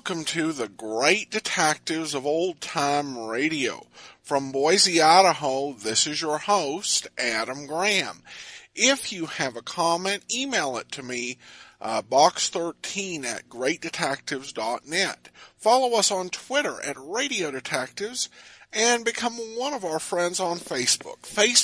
welcome to the Great Detectives of Old Time Radio. From Boise, Idaho, this is your host, Adam Graham. If you have a comment, email it to me, box13@greatdetectives.net. Follow us on Twitter at Radio Detectives, and become one of our friends on Facebook,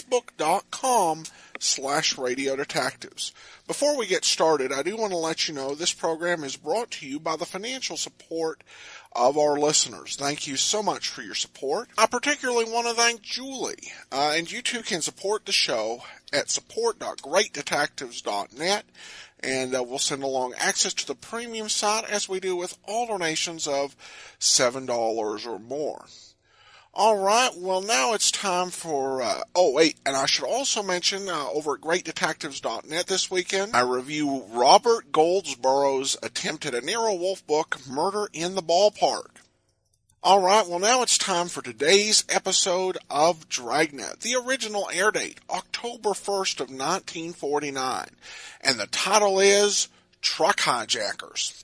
facebook.com/Radio Detectives. Before we get started, I do want to let you know this program is brought to you by the financial support of our listeners. Thank you so much for your support. I particularly want to thank Julie, and you too can support the show at support.greatdetectives.net, and we'll send along access to the premium site as we do with all donations of $7 or more. All right, well, now it's time for, and I should also mention, over at GreatDetectives.net this weekend, I review Robert Goldsborough's attempt at a Nero Wolfe book, Murder in the Ballpark. All right, well, now it's time for today's episode of Dragnet. The original air date, October 1st of 1949, and the title is Truck Hijackers.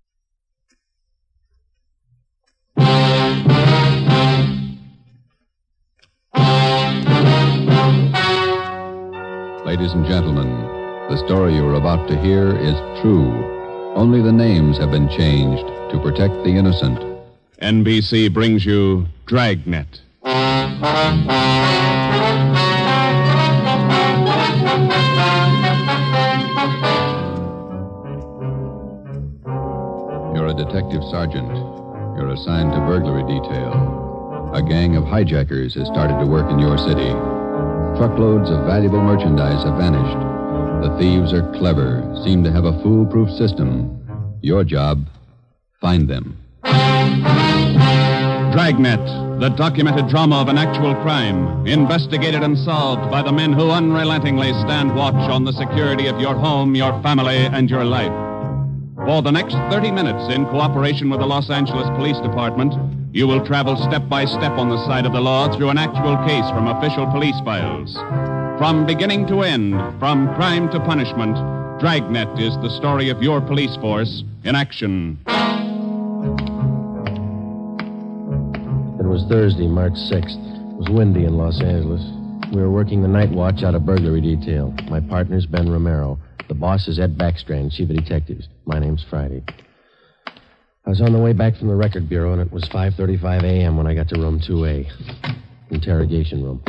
Ladies and gentlemen, the story you are about to hear is true. Only the names have been changed to protect the innocent. NBC brings you Dragnet. You're a detective sergeant. You're assigned to burglary detail. A gang of hijackers has started to work in your city. Truckloads of valuable merchandise have vanished. The thieves are clever, seem to have a foolproof system. Your job, find them. Dragnet, the documented drama of an actual crime, investigated and solved by the men who unrelentingly stand watch on the security of your home, your family, and your life. For the next 30 minutes, in cooperation with the Los Angeles Police Department, you will travel step by step on the side of the law through an actual case from official police files. From beginning to end, from crime to punishment, Dragnet is the story of your police force in action. It was Thursday, March 6th. It was windy in Los Angeles. We were working the night watch out of burglary detail. My partner's Ben Romero. The boss is Ed Backstrand, chief of detectives. My name's Friday. I was on the way back from the record bureau, and it was 5:35 a.m. when I got to room 2A. Interrogation room.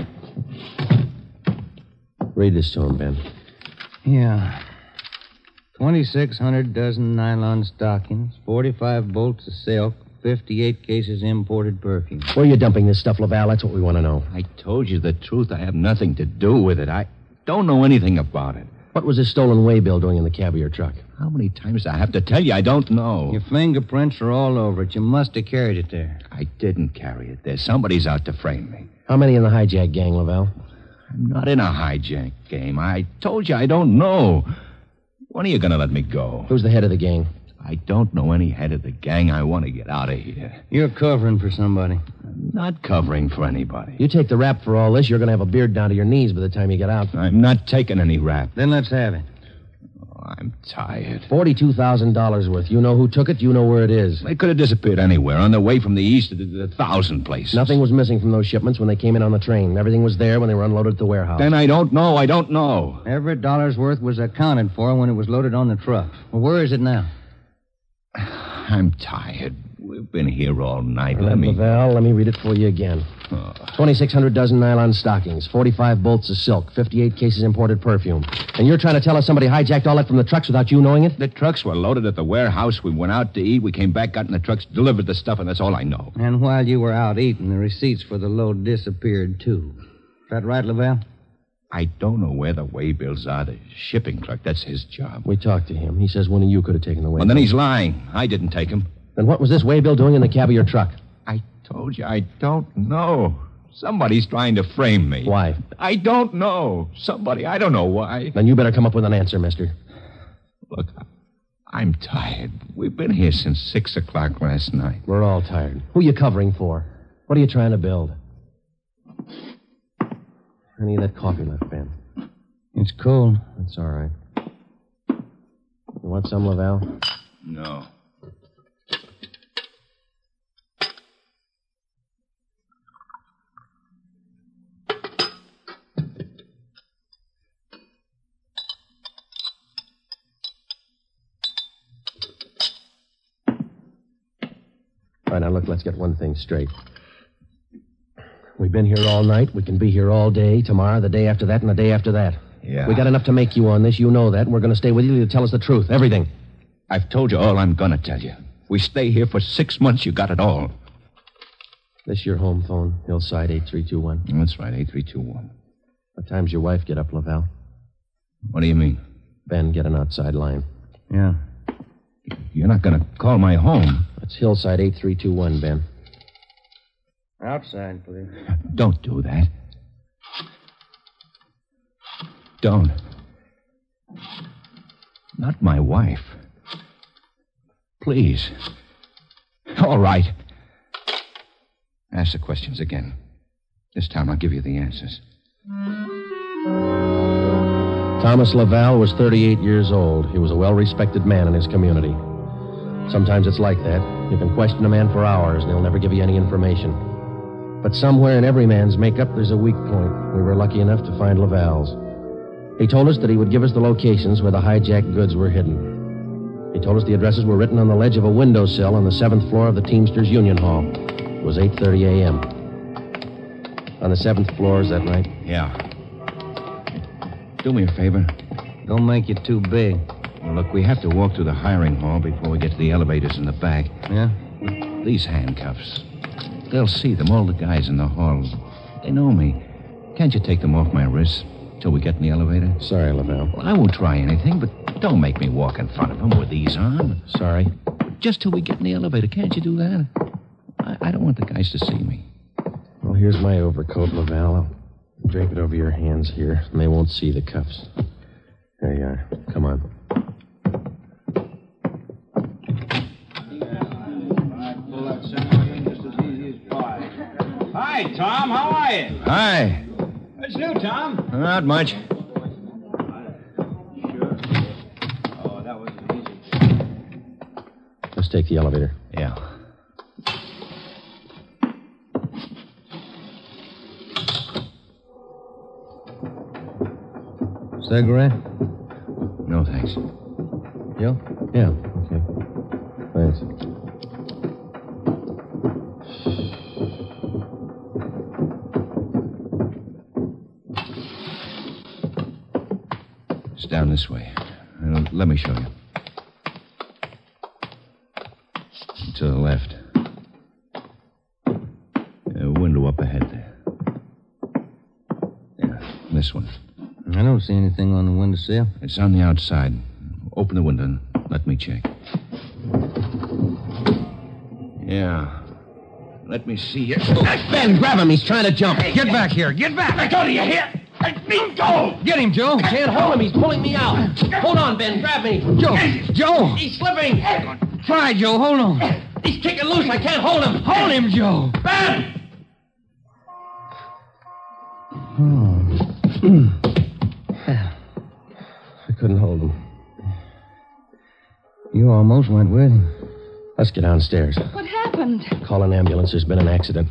Read this to him, Ben. Yeah. 2,600 dozen nylon stockings, 45 bolts of silk, 58 cases imported perfume. Where are you dumping this stuff, Laval? That's what we want to know. I told you the truth. I have nothing to do with it. I don't know anything about it. What was this stolen waybill doing in the cab of your truck? How many times do I have to tell you I don't know? Your fingerprints are all over it. You must have carried it there. I didn't carry it there. Somebody's out to frame me. How many in the hijack gang, Laval? I'm not in a hijack game. I told you I don't know. When are you going to let me go? Who's the head of the gang? I don't know any head of the gang. I want to get out of here. You're covering for somebody. I'm not covering for anybody. You take the rap for all this, you're going to have a beard down to your knees by the time you get out. I'm not taking any rap. Then let's have it. I'm tired. $42,000 worth. You know who took it. You know where it is. They could have disappeared anywhere on their way from the east to the 1,000 places. Nothing was missing from those shipments when they came in on the train. Everything was there when they were unloaded at the warehouse. Then I don't know. I don't know. Every dollar's worth was accounted for when it was loaded on the truck. Well, where is it now? I'm tired. We've been here all night. Let me read it for you again. 2,600 dozen nylon stockings, 45 bolts of silk, 58 cases imported perfume. And you're trying to tell us somebody hijacked all that from the trucks without you knowing it? The trucks were loaded at the warehouse. We went out to eat. We came back, got in the trucks, delivered the stuff, and that's all I know. And while you were out eating, the receipts for the load disappeared, too. Is that right, Lavelle? I don't know where the waybills are. The shipping clerk, that's his job. We talked to him. He says one of you could have taken the waybill. Well, then he's lying. I didn't take him. Then what was this waybill doing in the cab of your truck? I told you I don't know. Somebody's trying to frame me. Why? I don't know. Somebody, I don't know why. Then you better come up with an answer, mister. Look, I'm tired. We've been here since 6 o'clock last night. We're all tired. Who are you covering for? What are you trying to build? Any of that coffee left, Ben? It's cold. That's all right. You want some, Lavelle? No. now look, let's get one thing straight. We've been here all night. We can be here all day, tomorrow, the day after that, and the day after that. Yeah. We got enough to make you on this. You know that, and we're going to stay with you to tell us the truth. Everything. I've told you all I'm going to tell you. If we stay here for 6 months, you got it all. This your home phone, Hillside 8321. That's right, 8321. What time's your wife get up, Lavelle? What do you mean? Ben, get an outside line. Yeah. You're not going to call my home. That's Hillside 8321, Ben. Outside, please. Don't do that. Don't. Not my wife. Please. All right. Ask the questions again. This time I'll give you the answers. Thomas Lavelle was 38 years old. He was a well-respected man in his community. Sometimes it's like that. You can question a man for hours, and he'll never give you any information. But somewhere in every man's makeup, there's a weak point. We were lucky enough to find Lavalle's. He told us that he would give us the locations where the hijacked goods were hidden. He told us the addresses were written on the ledge of a windowsill on the 7th floor of the Teamsters Union Hall. It was 8:30 a.m. On the 7th floor, is that right? Yeah. Do me a favor. Don't make it too big. Well, look, we have to walk through the hiring hall before we get to the elevators in the back. Yeah? These handcuffs. They'll see them, all the guys in the hall. They know me. Can't you take them off my wrists till we get in the elevator? Sorry, Lavelle. Well, I won't try anything, but don't make me walk in front of them with these on. Sorry. Just till we get in the elevator. Can't you do that? I don't want the guys to see me. Well, here's my overcoat, Lavelle. I'll drape it over your hands here, and they won't see the cuffs. There you are. Come on. Hi, Tom. How are you? Hi. What's new, Tom? Not much. Oh, that wasn't easy. Let's take the elevator. Yeah. Cigarette? No, thanks. You? Yeah, okay. Thanks. It's down this way. Let me show you. To the left. A window up ahead there. Yeah, this one. I don't see anything on the windowsill. It's on the outside. Open the window and let me check. Yeah. Let me see you. Ben, grab him. He's trying to jump. Get back here. Get back. Let go, do you hear? Let me go! Get him, Joe. I can't hold him. He's pulling me out. Hold on, Ben. Grab me. Joe. He's slipping. Try, Joe. Hold on. He's kicking loose. I can't hold him. Hold him, Joe. Ben! I couldn't hold him. You almost went with him. Let's get downstairs. What happened? Call an ambulance. There's been an accident.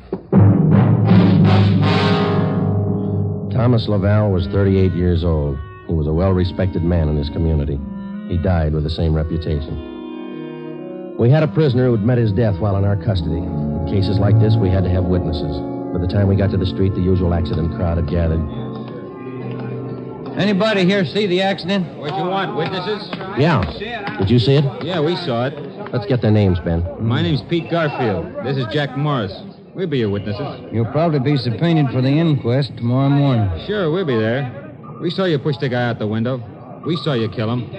Thomas Lavelle was 38 years old. He was a well-respected man in his community. He died with the same reputation. We had a prisoner who'd met his death while in our custody. In cases like this, we had to have witnesses. By the time we got to the street, the usual accident crowd had gathered. Anybody here see the accident? What you want, witnesses? Yeah. Did you see it? Yeah, we saw it. Let's get their names, Ben. My name's Pete Garfield. This is Jack Morris. We'll be your witnesses. You'll probably be subpoenaed for the inquest tomorrow morning. Sure, we'll be there. We saw you push the guy out the window. We saw you kill him.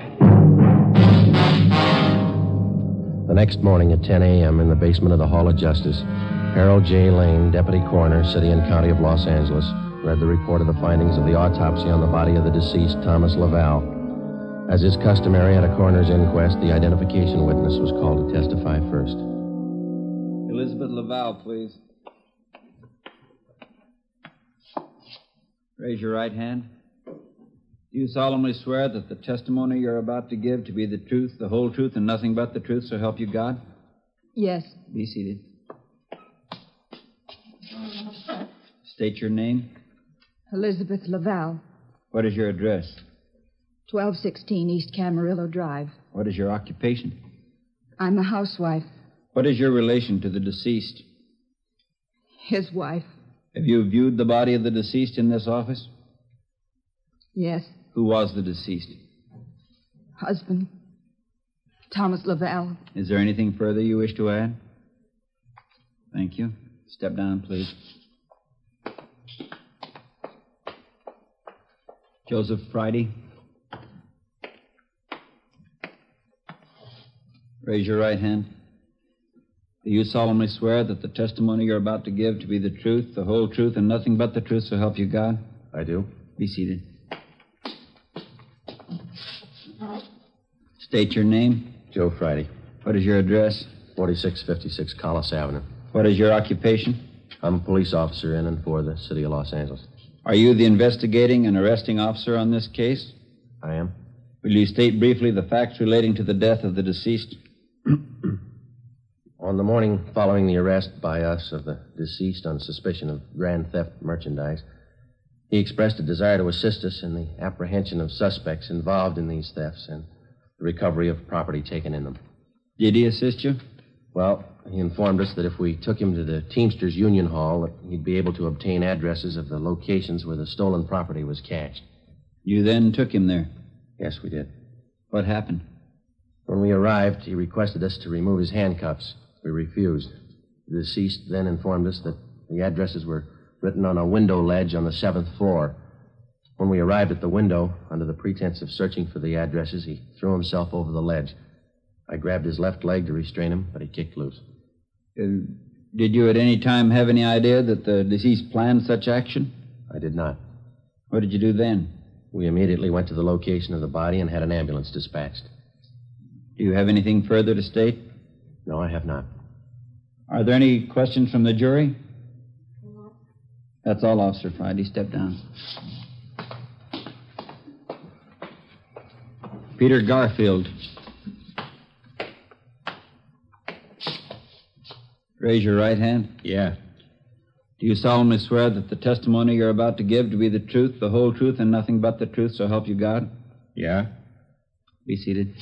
The next morning at 10 a.m. in the basement of the Hall of Justice, Harold J. Lane, Deputy Coroner, City and County of Los Angeles, read the report of the findings of the autopsy on the body of the deceased Thomas Lavelle. As is customary at a coroner's inquest, the identification witness was called to testify first. Elizabeth Lavelle, please. Raise your right hand. Do you solemnly swear that the testimony you're about to give to be the truth, the whole truth, and nothing but the truth, so help you God? Yes. Be seated. State your name. Elizabeth Lavelle, What is your address? 1216 East Camarillo Drive. What is your occupation? I'm a housewife. What is your relation to the deceased? His wife. Have you viewed the body of the deceased in this office? Yes. Who was the deceased? Husband. Thomas Laval. Is there anything further you wish to add? Thank you. Step down, please. Joseph Friday. Raise your right hand. Do you solemnly swear that the testimony you're about to give to be the truth, the whole truth, and nothing but the truth, so help you God? I do. Be seated. State your name. Joe Friday. What is your address? 4656 Collis Avenue. What is your occupation? I'm a police officer in and for the city of Los Angeles. Are you the investigating and arresting officer on this case? I am. Will you state briefly the facts relating to the death of the deceased? On the morning following the arrest by us of the deceased on suspicion of grand theft merchandise, he expressed a desire to assist us in the apprehension of suspects involved in these thefts and the recovery of property taken in them. Did he assist you? Well, he informed us that if we took him to the Teamsters Union Hall, that he'd be able to obtain addresses of the locations where the stolen property was cached. You then took him there? Yes, we did. What happened? When we arrived, he requested us to remove his handcuffs. We refused. The deceased then informed us that the addresses were written on a window ledge on the 7th floor. When we arrived at the window, under the pretense of searching for the addresses, he threw himself over the ledge. I grabbed his left leg to restrain him, but he kicked loose. Did you at any time have any idea that the deceased planned such action? I did not. What did you do then? We immediately went to the location of the body and had an ambulance dispatched. Do you have anything further to state? No, I have not. Are there any questions from the jury? That's all, Officer Friday. Step down. Peter Garfield. Raise your right hand. Yeah. Do you solemnly swear that the testimony you're about to give to be the truth, the whole truth, and nothing but the truth, so help you God? Yeah. Be seated.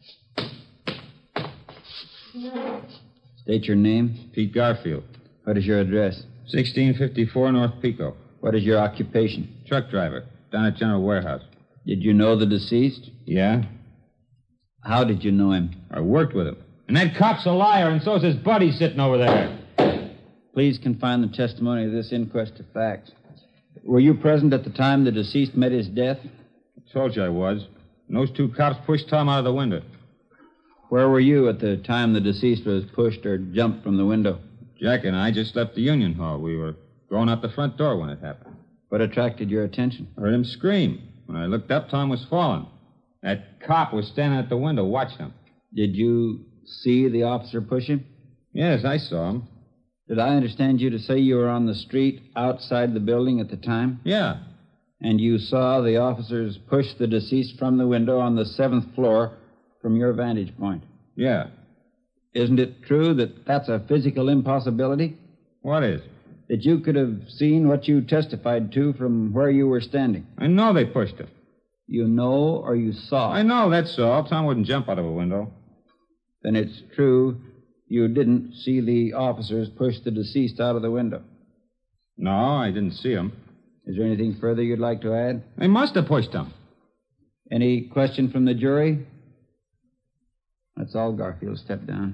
State your name. Pete Garfield. What is your address? 1654 North Pico. What is your occupation? Truck driver. Down at General Warehouse. Did you know the deceased? Yeah. How did you know him? I worked with him. And that cop's a liar, and so's his buddy sitting over there. Please confine the testimony of this inquest to facts. Were you present at the time the deceased met his death? I told you I was. And those two cops pushed Tom out of the window. Where were you at the time the deceased was pushed or jumped from the window? Jack and I just left the Union Hall. We were going out the front door when it happened. What attracted your attention? I heard him scream. When I looked up, Tom was falling. That cop was standing at the window watching him. Did you see the officer push him? Yes, I saw him. Did I understand you to say you were on the street outside the building at the time? Yeah. And you saw the officers push the deceased from the window on the 7th floor from your vantage point? Yeah. Isn't it true that that's a physical impossibility? What is? That you could have seen what you testified to from where you were standing. I know they pushed him. You know or you saw? I know, that's all. Tom wouldn't jump out of a window. Then it's true you didn't see the officers push the deceased out of the window. No, I didn't see him. Is there anything further you'd like to add? They must have pushed him. Any question from the jury? That's all, Garfield. Step down.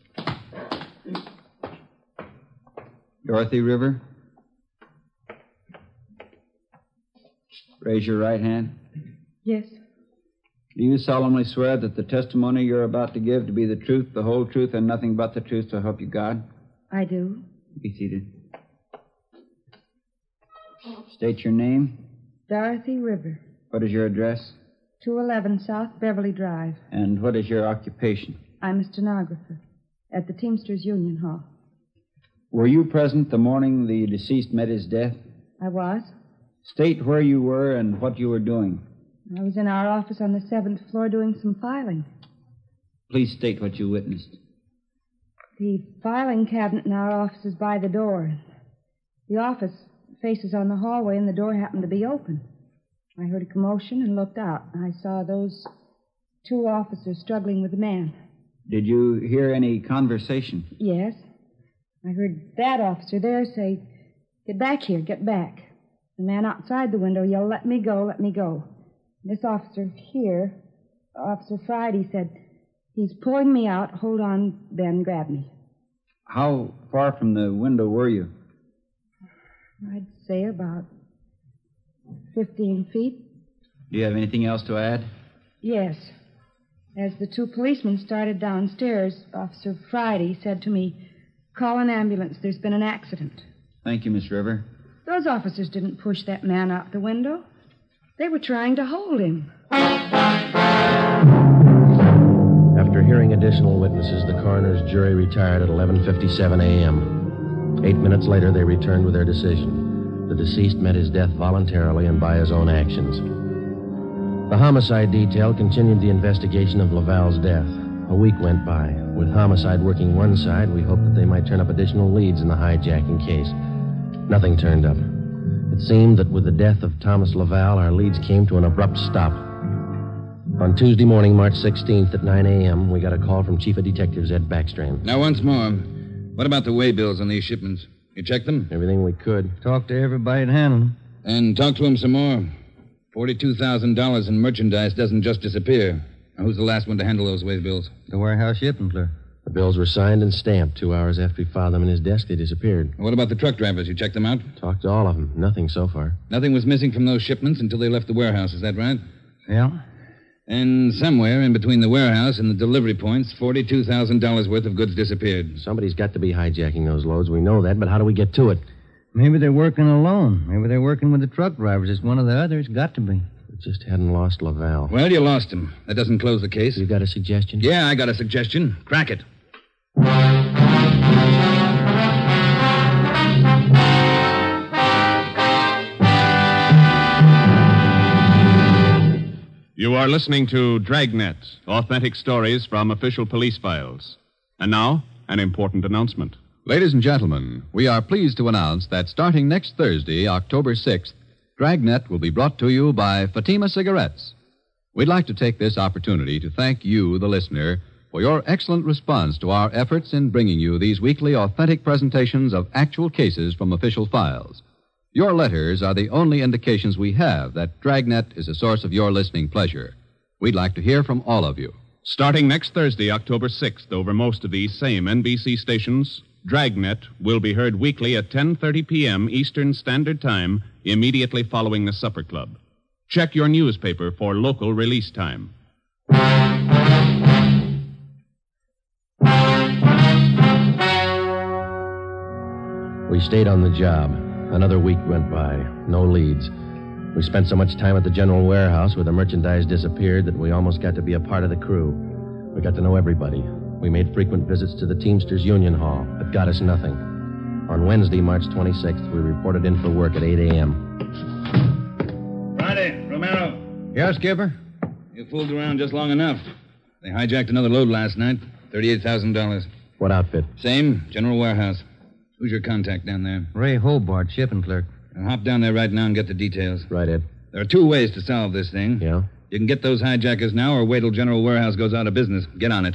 Dorothy River. Raise your right hand. Yes. Do you solemnly swear that the testimony you're about to give to be the truth, the whole truth, and nothing but the truth, so help you God? I do. Be seated. State your name. Dorothy River. What is your address? 211 South Beverly Drive. And what is your occupation? I'm a stenographer at the Teamsters Union Hall. Were you present the morning the deceased met his death? I was. State where you were and what you were doing. I was in our office on the 7th floor doing some filing. Please state what you witnessed. The filing cabinet in our office is by the door. The office faces on the hallway, and the door happened to be open. I heard a commotion and looked out. I saw those two officers struggling with the man. Did you hear any conversation? Yes. I heard that officer there say, "Get back here, get back." The man outside the window yelled, "Let me go, let me go." This officer here, Officer Friday, said, "He's pulling me out. Hold on, Ben, grab me." How far from the window were you? I'd say about 15 feet. Do you have anything else to add? Yes. As the two policemen started downstairs, Officer Friday said to me, "Call an ambulance. There's been an accident." Thank you, Miss River. Those officers didn't push that man out the window. They were trying to hold him. After hearing additional witnesses, the coroner's jury retired at 11:57 a.m. 8 minutes later, they returned with their decision. The deceased met his death voluntarily and by his own actions. The homicide detail continued the investigation of Laval's death. A week went by. With homicide working one side, we hoped that they might turn up additional leads in the hijacking case. Nothing turned up. It seemed that with the death of Thomas Laval, our leads came to an abrupt stop. On Tuesday morning, March 16th at 9 a.m., we got a call from Chief of Detectives Ed Backstrand. Now, once more, what about the way bills on these shipments? You checked them? Everything we could. Talk to everybody that handled them. And talk to him some more. $42,000 in merchandise doesn't just disappear. Now, who's the last one to handle those way bills? The warehouse shipping clerk. The bills were signed and stamped. 2 hours after he filed them in his desk, they disappeared. What about the truck drivers? You checked them out? Talked to all of them. Nothing so far. Nothing was missing from those shipments until they left the warehouse. Is that right? Yeah. And somewhere in between the warehouse and the delivery points, $42,000 worth of goods disappeared. Somebody's got to be hijacking those loads. We know that, but how do we get to it? Maybe they're working alone. Maybe they're working with the truck drivers. It's one of the others. Got to be. We just hadn't lost Laval. Well, you lost him. That doesn't close the case. You got a suggestion? Yeah, I got a suggestion. Crack it. You are listening to Dragnet, authentic stories from official police files. And now, an important announcement. Ladies and gentlemen, we are pleased to announce that starting next Thursday, October 6th, Dragnet will be brought to you by Fatima Cigarettes. We'd like to take this opportunity to thank you, the listener, for your excellent response to our efforts in bringing you these weekly authentic presentations of actual cases from official files. Your letters are the only indications we have that Dragnet is a source of your listening pleasure. We'd like to hear from all of you. Starting next Thursday, October 6th, over most of these same NBC stations, Dragnet will be heard weekly at 10:30 p.m. Eastern Standard Time, immediately following the Supper Club. Check your newspaper for local release time. We stayed on the job. Another week went by. No leads. We spent so much time at the general warehouse where the merchandise disappeared that we almost got to be a part of the crew. We got to know everybody. We made frequent visits to the Teamsters Union Hall, but got us nothing. On Wednesday, March 26th, we reported in for work at 8 a.m. Friday, Romero. Yeah, Skipper? You fooled around just long enough. They hijacked another load last night. $38,000. What outfit? Same, general warehouse. Who's your contact down there? Ray Hobart, shipping clerk. I'll hop down there right now and get the details. Right, Ed. There are 2 ways to solve this thing. Yeah? You can get those hijackers now or wait till General Warehouse goes out of business. Get on it.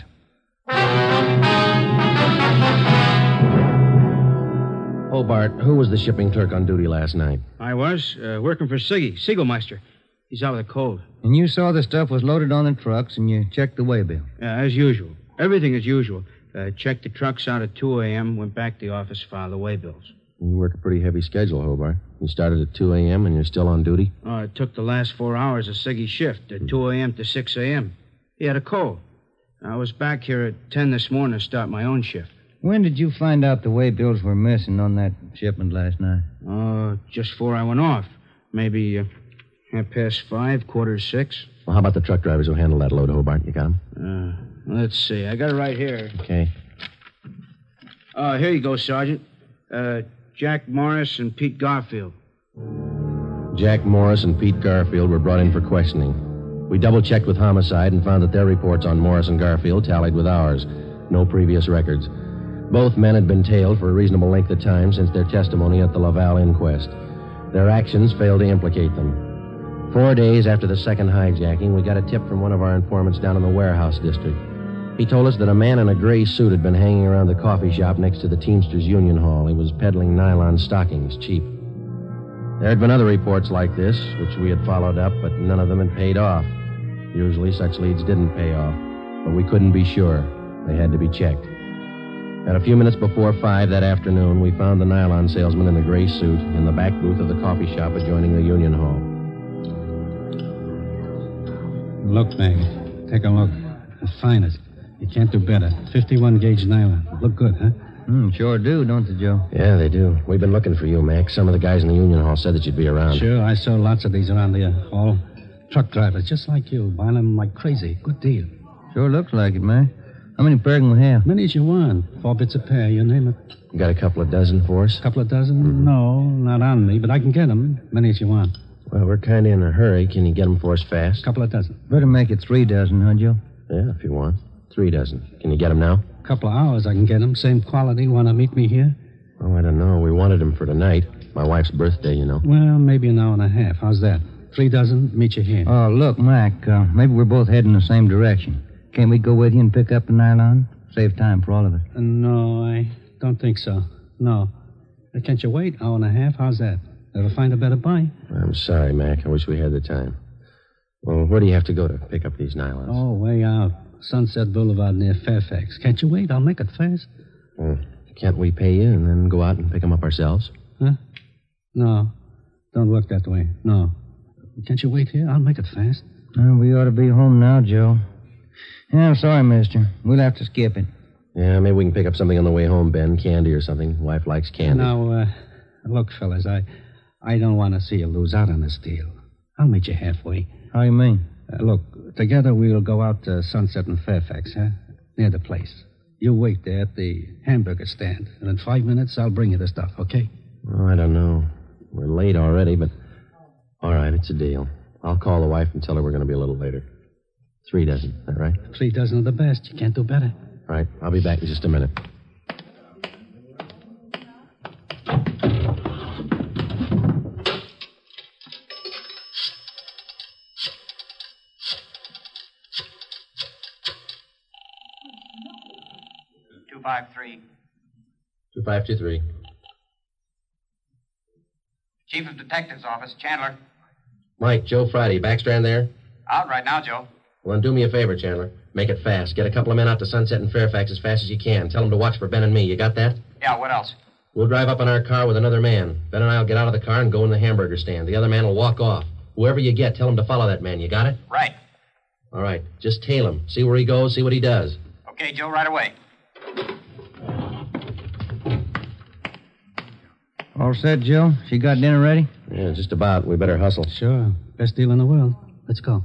Hobart, who was the shipping clerk on duty last night? I was, working for Siggy, Siegelmeister. He's out with a cold. And you saw the stuff was loaded on the trucks and you checked the waybill. Yeah, as usual. Everything as usual. Checked the trucks out at 2 a.m., went back to the office, filed the waybills. You work a pretty heavy schedule, Hobart. You started at 2 a.m. and you're still on duty? It took the last 4 hours of Siggy's shift, at 2 a.m. to 6 a.m. He had a cold. I was back here at 10 this morning to start my own shift. When did you find out the waybills were missing on that shipment last night? Just before I went off. Maybe 5:30, 5:45. Well, how about the truck drivers who handled that load, Hobart? You got them? Let's see. I got it right here. Okay. Here you go, Sergeant. Jack Morris and Pete Garfield. Jack Morris and Pete Garfield were brought in for questioning. We double-checked with Homicide and found that their reports on Morris and Garfield tallied with ours. No previous records. Both men had been tailed for a reasonable length of time since their testimony at the Laval inquest. Their actions failed to implicate them. 4 days after the second hijacking, we got a tip from one of our informants down in the warehouse district. He told us that a man in a gray suit had been hanging around the coffee shop next to the Teamsters Union Hall. He was peddling nylon stockings, cheap. There had been other reports like this, which we had followed up, but none of them had paid off. Usually such leads didn't pay off, but we couldn't be sure. They had to be checked. At a few minutes before 5 that afternoon, we found the nylon salesman in the gray suit in the back booth of the coffee shop adjoining the Union Hall. Look, Meg. Take a look. The finest. You can't do better. 51-gauge nylon. Look good, huh? Sure do, don't they, Joe? Yeah, they do. We've been looking for you, Mac. Some of the guys in the Union Hall said that you'd be around. Sure, I saw lots of these around the hall. Truck drivers, just like you, buying them like crazy. Good deal. Sure looks like it, man. How many per can we have? Many as you want. 4 bits a pair, you name it. You got a couple of dozen for us? Couple of dozen? Mm-hmm. No, not on me, but I can get them. Many as you want. Well, we're kind of in a hurry. Can you get them for us fast? Couple of dozen. Better make it 3 dozen, huh, Joe? Yeah, if you want. 3 dozen. Can you get them now? Couple of hours I can get them. Same quality. Want to meet me here? Oh, I don't know. We wanted them for tonight. My wife's birthday, you know. Well, maybe an hour and a half. How's that? 3 dozen, meet you here. Oh, look, Mac, maybe we're both heading the same direction. Can't we go with you and pick up the nylon? Save time for all of us. No, I don't think so. No. Can't you wait? Hour and a half? How's that? Ever find a better buy? I'm sorry, Mac. I wish we had the time. Well, where do you have to go to pick up these nylons? Oh, way out. Sunset Boulevard near Fairfax. Can't you wait? I'll make it fast. Well, can't we pay you and then go out and pick them up ourselves? Huh? No. Don't work that way. No. Can't you wait here? I'll make it fast. We ought to be home now, Joe. Yeah, I'm sorry, mister. We'll have to skip it. Yeah, maybe we can pick up something on the way home, Ben. Candy or something. Wife likes candy. Now, look, fellas, I don't want to see you lose out on this deal. I'll meet you halfway. How you mean? Look, together we'll go out to Sunset and Fairfax, huh? Near the place. You wait there at the hamburger stand, and in 5 minutes I'll bring you the stuff, okay? Oh, I don't know. We're late already, but... All right, it's a deal. I'll call the wife and tell her we're going to be a little later. 3 dozen, is that right? 3 dozen are the best. You can't do better. All right, I'll be back in just a minute. $253. 2523. Chief of Detectives Office, Chandler. Mike, Joe Friday. Backstrand there? Out right now, Joe. Well, then do me a favor, Chandler. Make it fast. Get a couple of men out to Sunset and Fairfax as fast as you can. Tell them to watch for Ben and me. You got that? Yeah, what else? We'll drive up in our car with another man. Ben and I will get out of the car and go in the hamburger stand. The other man will walk off. Whoever you get, tell him to follow that man. You got it? Right. All right. Just tail him. See where he goes, see what he does. Okay, Joe, right away. All set, Joe? She got dinner ready? Yeah, just about. We better hustle. Sure. Best deal in the world. Let's go.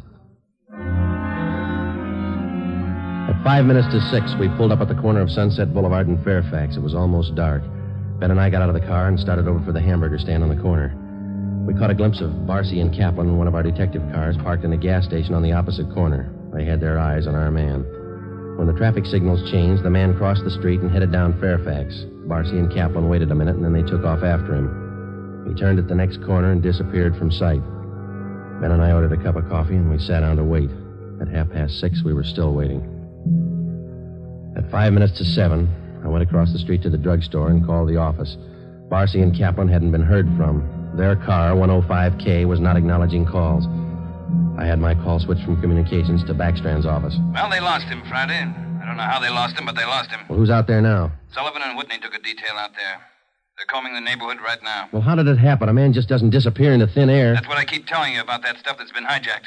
At 5 minutes to 6, we pulled up at the corner of Sunset Boulevard and Fairfax. It was almost dark. Ben and I got out of the car and started over for the hamburger stand on the corner. We caught a glimpse of Barcy and Kaplan in one of our detective cars parked in a gas station on the opposite corner. They had their eyes on our man. When the traffic signals changed, the man crossed the street and headed down Fairfax. Barcy and Kaplan waited a minute, and then they took off after him. He turned at the next corner and disappeared from sight. Ben and I ordered a cup of coffee, and we sat down to wait. At 6:30, we were still waiting. At 5 minutes to 7, I went across the street to the drugstore and called the office. Barcy and Kaplan hadn't been heard from. Their car, 105K, was not acknowledging calls. I had my call switched from communications to Backstrand's office. Well, they lost him Friday. I don't know how they lost him, but they lost him. Well, who's out there now? Sullivan and Whitney took a detail out there. They're combing the neighborhood right now. Well, how did it happen? A man just doesn't disappear into thin air. That's what I keep telling you about that stuff that's been hijacked.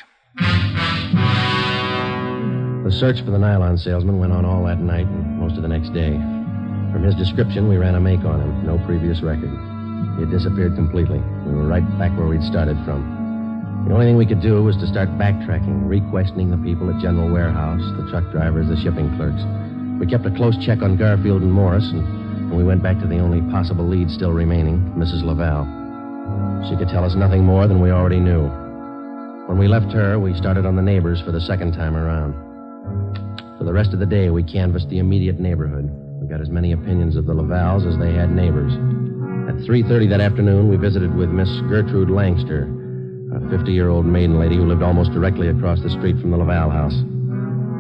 The search for the nylon salesman went on all that night and most of the next day. From his description, we ran a make on him. No previous record. He had disappeared completely. We were right back where we'd started from. The only thing we could do was to start backtracking, re-questioning the people at General Warehouse, the truck drivers, the shipping clerks. We kept a close check on Garfield and Morris, and we went back to the only possible lead still remaining, Mrs. Laval. She could tell us nothing more than we already knew. When we left her, we started on the neighbors for the second time around. For the rest of the day, we canvassed the immediate neighborhood. We got as many opinions of the Lavals as they had neighbors. At 3:30 that afternoon, we visited with Miss Gertrude Langster, a 50-year-old maiden lady who lived almost directly across the street from the Laval house.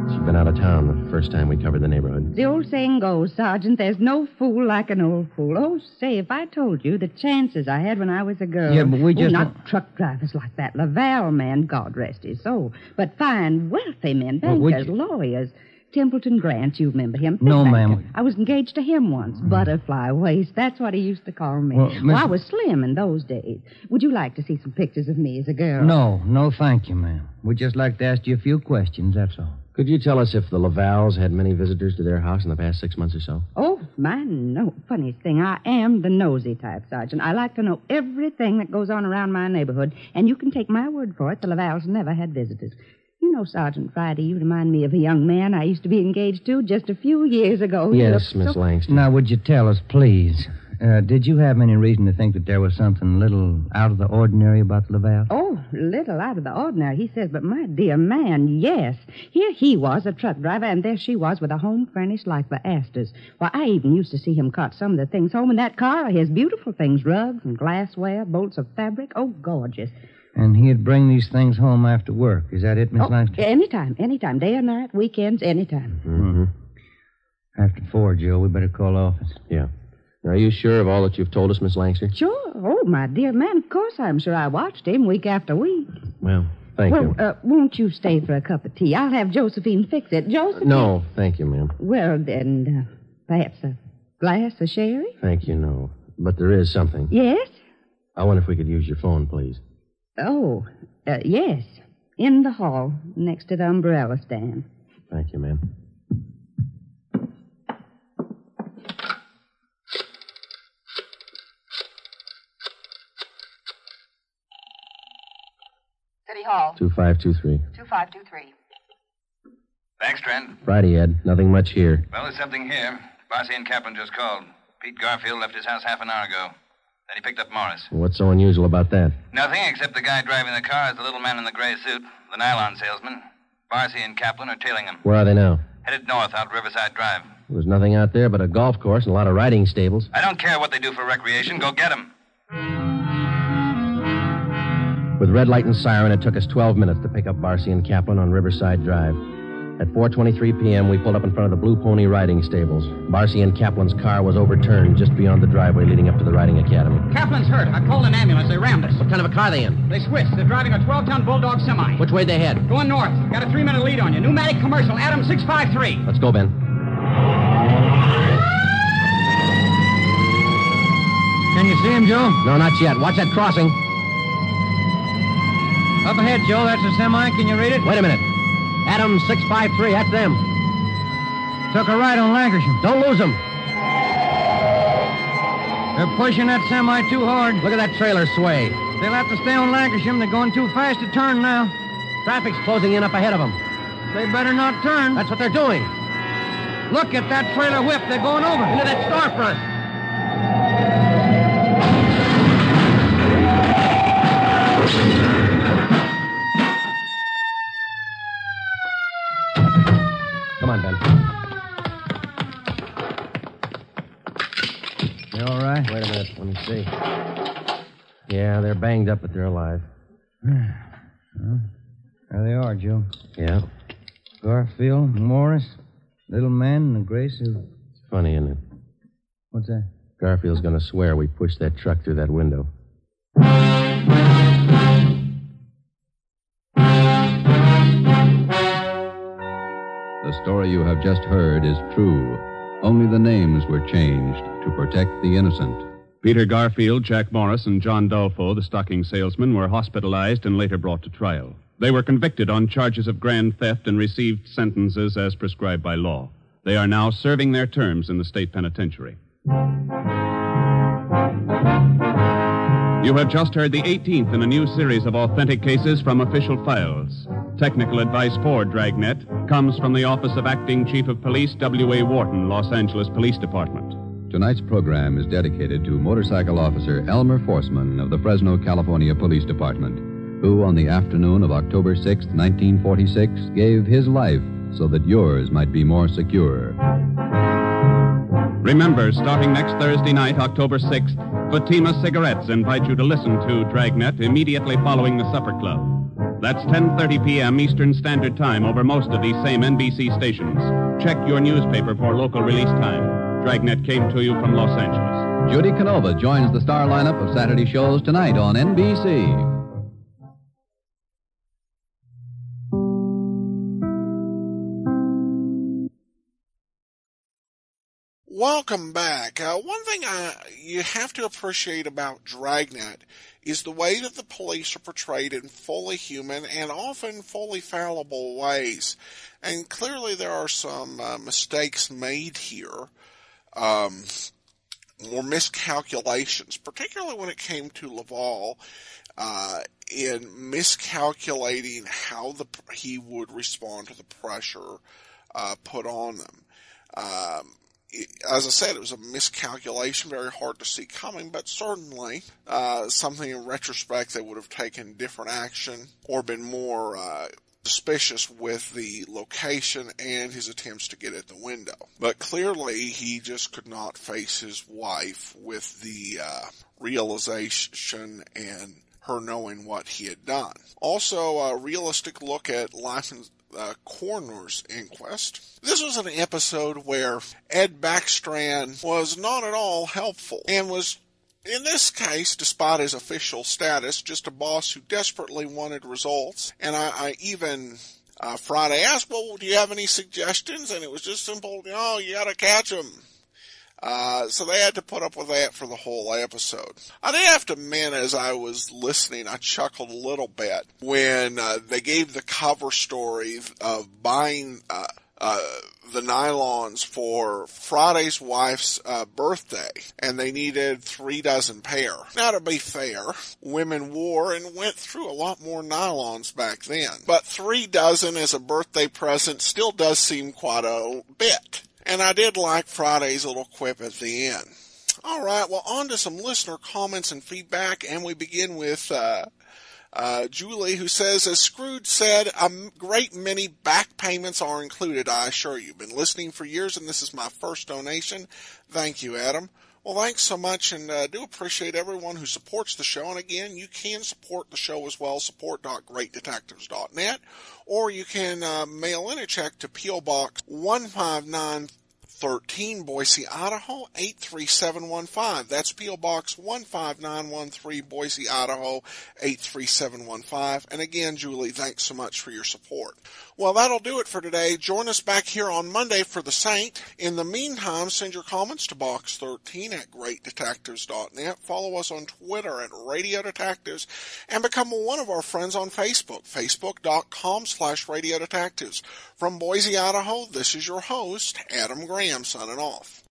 She'd been out of town the first time we covered the neighborhood. The old saying goes, Sergeant, there's no fool like an old fool. Oh, say, if I told you the chances I had when I was a girl. Yeah, but we just... not truck drivers like that. Laval man, God rest his soul. But fine, wealthy men, bankers, lawyers. Templeton Grant, you remember him? No, ma'am. I was engaged to him once. Butterfly waist. That's what he used to call me. Well, I was slim in those days. Would you like to see some pictures of me as a girl? No, thank you, ma'am. We'd just like to ask you a few questions, that's all. Could you tell us if the Lavals had many visitors to their house in the past 6 months or so? Oh, no. Funniest thing, I am the nosy type, Sergeant. I like to know everything that goes on around my neighborhood, and you can take my word for it, the Lavals never had visitors. You know, Sergeant Friday, you remind me of a young man I used to be engaged to just a few years ago. Yes, Miss Langston. Now, would you tell us, please, did you have any reason to think that there was something little out of the ordinary about the Laval? Oh, little out of the ordinary, he says. But my dear man, yes. Here he was, a truck driver, and there she was with a home furnished like the Astors. Why, I even used to see him cart some of the things home in that car. His beautiful things, rugs and glassware, bolts of fabric. Oh, gorgeous. And he'd bring these things home after work. Is that it, Miss Langston? Anytime. Day or night, weekends, anytime. Mm-hmm. After 4, Joe, we better call office. Yeah. Are you sure of all that you've told us, Miss Langster? Sure. Oh, my dear man, of course I'm sure. I watched him week after week. Well, thank you. Won't you stay for a cup of tea? I'll have Josephine fix it. Josephine? No, thank you, ma'am. Well, then, perhaps a glass of sherry? Thank you, no. But there is something. Yes? I wonder if we could use your phone, please. Oh, yes. In the hall, next to the umbrella stand. Thank you, ma'am. City Hall. 2523. 2523. Thanks, Trent. Friday, Ed. Nothing much here. Well, there's something here. Barcy and Kaplan just called. Pete Garfield left his house half an hour ago. Then he picked up Morris. What's so unusual about that? Nothing, except the guy driving the car is the little man in the gray suit, the nylon salesman. Barcy and Kaplan are tailing him. Where are they now? Headed north out Riverside Drive. There's nothing out there but a golf course and a lot of riding stables. I don't care what they do for recreation. Go get them. With red light and siren, it took us 12 minutes to pick up Barcy and Kaplan on Riverside Drive. At 4:23 p.m., we pulled up in front of the Blue Pony riding stables. Barcy and Kaplan's car was overturned just beyond the driveway leading up to the riding academy. Kaplan's hurt. I called an ambulance. They rammed us. What kind of a car are they in? They switched. They're driving a 12-ton Bulldog semi. Which way they head? Going north. Got a 3-minute lead on you. Pneumatic commercial. Adam 653. Let's go, Ben. Can you see him, Joe? No, not yet. Watch that crossing. Up ahead, Joe. That's a semi. Can you read it? Wait a minute. Adam 653. That's them. Took a right on Lancashire. Don't lose them. They're pushing that semi too hard. Look at that trailer sway. They'll have to stay on Lancashire. They're going too fast to turn now. Traffic's closing in up ahead of them. They better not turn. That's what they're doing. Look at that trailer whip. They're going over. Into that storefront. Come on, Ben. You all right? Wait a minute. Let me see. Yeah, they're banged up, but they're alive. Well, there they are, Joe. Yeah. Garfield, Morris, little man in the gray suit. It's funny, isn't it? What's that? Garfield's going to swear we pushed that truck through that window. The story you have just heard is true. Only the names were changed to protect the innocent. Peter Garfield, Jack Morris, and John Dolfo, the stocking salesman, were hospitalized and later brought to trial. They were convicted on charges of grand theft and received sentences as prescribed by law. They are now serving their terms in the state penitentiary. You have just heard the 18th in a new series of authentic cases from official files. Technical advice for Dragnet comes from the Office of Acting Chief of Police W.A. Wharton, Los Angeles Police Department. Tonight's program is dedicated to motorcycle officer Elmer Forsman of the Fresno, California Police Department, who on the afternoon of October 6, 1946, gave his life so that yours might be more secure. Remember, starting next Thursday night, October 6th, Fatima Cigarettes invite you to listen to Dragnet immediately following the Supper Club. That's 10:30 p.m. Eastern Standard Time over most of these same NBC stations. Check your newspaper for local release time. Dragnet came to you from Los Angeles. Judy Canova joins the star lineup of Saturday shows tonight on NBC. Welcome back. One thing you have to appreciate about Dragnet is the way that the police are portrayed in fully human and often fully fallible ways. And clearly there are some mistakes made here, or miscalculations, particularly when it came to Laval, in miscalculating how he would respond to the pressure put on them. As I said, it was a miscalculation, very hard to see coming, but certainly something in retrospect that would have taken different action or been more suspicious with the location and his attempts to get at the window. But clearly, he just could not face his wife with the realization and her knowing what he had done. Also, a realistic look at Lyman's coroner's inquest. This was an episode where Ed Backstrand was not at all helpful and was, in this case, despite his official status, just a boss who desperately wanted results. And I even Friday asked, well, do you have any suggestions? And it was just simple, you gotta catch him. So they had to put up with that for the whole episode. I did have to admit, as I was listening, I chuckled a little bit when they gave the cover story of buying the nylons for Friday's wife's birthday, and they needed 3 dozen pair. Now, to be fair, women wore and went through a lot more nylons back then, but 3 dozen as a birthday present still does seem quite a bit. And I did like Friday's little quip at the end. All right, well, on to some listener comments and feedback, and we begin with Julie, who says, as Scrooge said, a great many back payments are included, I assure you. Been listening for years, and this is my first donation. Thank you, Adam. Well, thanks so much, and do appreciate everyone who supports the show. And again, you can support the show as well, support.greatdetectives.net, or you can mail in a check to P.O. Box 15913, Boise, Idaho, 83715. That's P.O. Box 15913, Boise, Idaho, 83715. And again, Julie, thanks so much for your support. Well, that'll do it for today. Join us back here on Monday for The Saint. In the meantime, send your comments to Box 13 at greatdetectives.net. Follow us on Twitter at Radio Detectives, and become one of our friends on Facebook, facebook.com/Radio Detectives. From Boise, Idaho, this is your host, Adam Graham, signing off.